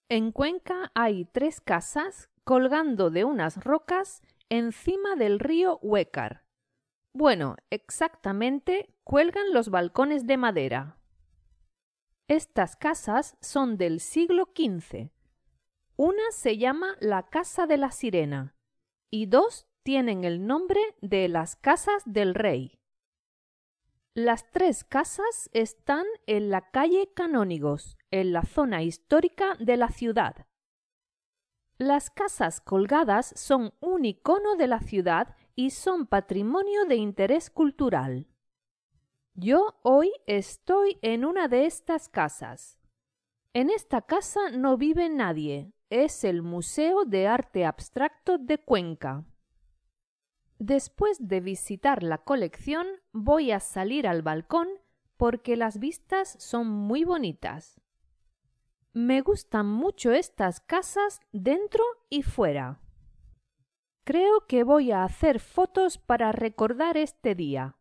En Cuenca hay 3 casas colgando de unas rocas encima del río Huécar. Bueno, exactamente, cuelgan los balcones de madera. Estas casas son del siglo XV. Una se llama la Casa de la Sirena y 2 tienen el nombre de las Casas del Rey. Las 3 casas están en la calle Canónigos, en la zona histórica de la ciudad. Las casas colgadas son un icono de la ciudad y son patrimonio de interés cultural. Yo hoy estoy en una de estas casas. En esta casa no vive nadie, es el Museo de Arte Abstracto de Cuenca. Después de visitar la colección, voy a salir al balcón porque las vistas son muy bonitas. Me gustan mucho estas casas dentro y fuera. Creo que voy a hacer fotos para recordar este día.